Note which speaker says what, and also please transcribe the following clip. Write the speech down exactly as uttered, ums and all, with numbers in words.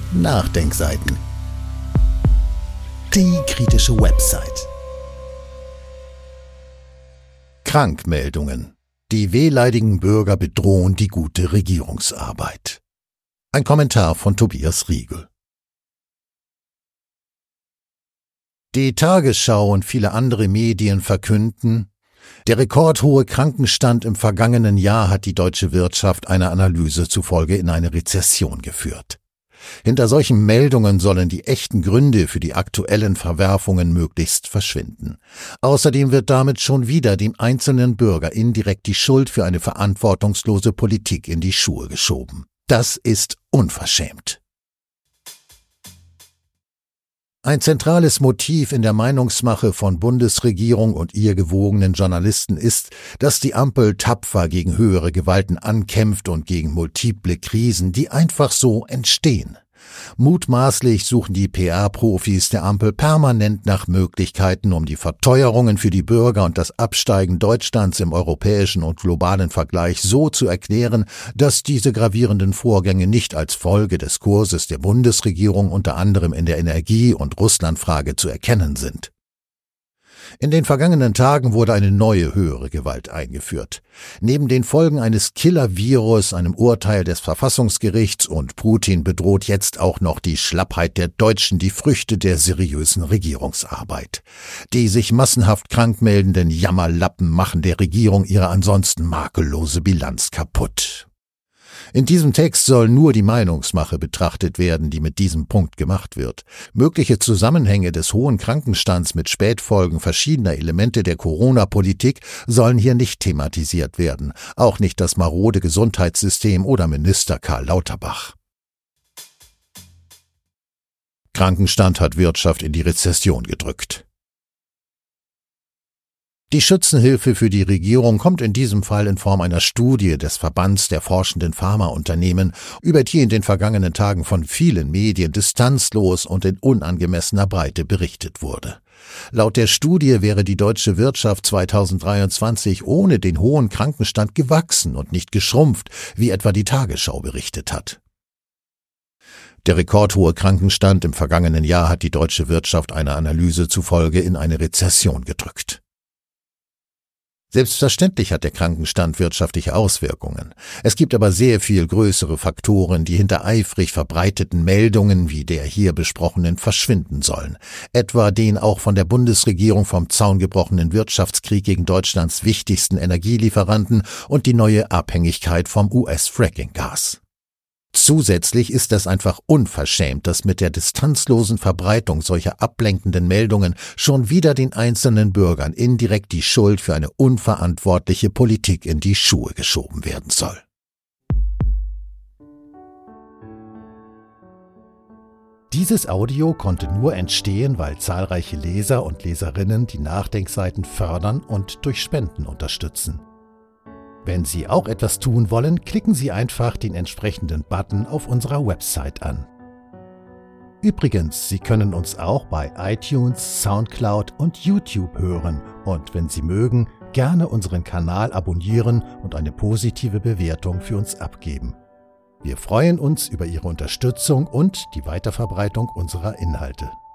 Speaker 1: Nachdenkseiten. Die kritische Website. Krankmeldungen. Die wehleidigen Bürger bedrohen die gute Regierungsarbeit. Ein Kommentar von Tobias Riegel. Die Tagesschau und viele andere Medien verkünden, der rekordhohe Krankenstand im vergangenen Jahr hat die deutsche Wirtschaft einer Analyse zufolge in eine Rezession geführt. Hinter solchen Meldungen sollen die echten Gründe für die aktuellen Verwerfungen möglichst verschwinden. Außerdem wird damit schon wieder dem einzelnen Bürger indirekt die Schuld für eine verantwortungslose Politik in die Schuhe geschoben. Das ist unverschämt. Ein zentrales Motiv in der Meinungsmache von Bundesregierung und ihr gewogenen Journalisten ist, dass die Ampel tapfer gegen höhere Gewalten ankämpft und gegen multiple Krisen, die einfach so entstehen. Mutmaßlich suchen die P R-Profis der Ampel permanent nach Möglichkeiten, um die Verteuerungen für die Bürger und das Absteigen Deutschlands im europäischen und globalen Vergleich so zu erklären, dass diese gravierenden Vorgänge nicht als Folge des Kurses der Bundesregierung unter anderem in der Energie- und Russlandfrage zu erkennen sind. In den vergangenen Tagen wurde eine neue höhere Gewalt eingeführt. Neben den Folgen eines Killer-Virus, einem Urteil des Verfassungsgerichts und Putin bedroht jetzt auch noch die Schlappheit der Deutschen die Früchte der seriösen Regierungsarbeit. Die sich massenhaft krank meldenden Jammerlappen machen der Regierung ihre ansonsten makellose Bilanz kaputt. In diesem Text soll nur die Meinungsmache betrachtet werden, die mit diesem Punkt gemacht wird. Mögliche Zusammenhänge des hohen Krankenstands mit Spätfolgen verschiedener Elemente der Corona-Politik sollen hier nicht thematisiert werden, auch nicht das marode Gesundheitssystem oder Minister Karl Lauterbach. Krankenstand hat Wirtschaft in die Rezession gedrückt. Die Schützenhilfe für die Regierung kommt in diesem Fall in Form einer Studie des Verbands der forschenden Pharmaunternehmen, über die in den vergangenen Tagen von vielen Medien distanzlos und in unangemessener Breite berichtet wurde. Laut der Studie wäre die deutsche Wirtschaft zweitausenddreiundzwanzig ohne den hohen Krankenstand gewachsen und nicht geschrumpft, wie etwa die Tagesschau berichtet hat. Der rekordhohe Krankenstand im vergangenen Jahr hat die deutsche Wirtschaft einer Analyse zufolge in eine Rezession gedrückt. Selbstverständlich hat der Krankenstand wirtschaftliche Auswirkungen. Es gibt aber sehr viel größere Faktoren, die hinter eifrig verbreiteten Meldungen wie der hier besprochenen verschwinden sollen. Etwa den auch von der Bundesregierung vom Zaun gebrochenen Wirtschaftskrieg gegen Deutschlands wichtigsten Energielieferanten und die neue Abhängigkeit vom U S-Fracking-Gas. Zusätzlich ist es einfach unverschämt, dass mit der distanzlosen Verbreitung solcher ablenkenden Meldungen schon wieder den einzelnen Bürgern indirekt die Schuld für eine unverantwortliche Politik in die Schuhe geschoben werden soll. Dieses Audio konnte nur entstehen, weil zahlreiche Leser und Leserinnen die Nachdenkseiten fördern und durch Spenden unterstützen. Wenn Sie auch etwas tun wollen, klicken Sie einfach den entsprechenden Button auf unserer Website an. Übrigens, Sie können uns auch bei iTunes, Soundcloud und YouTube hören und wenn Sie mögen, gerne unseren Kanal abonnieren und eine positive Bewertung für uns abgeben. Wir freuen uns über Ihre Unterstützung und die Weiterverbreitung unserer Inhalte.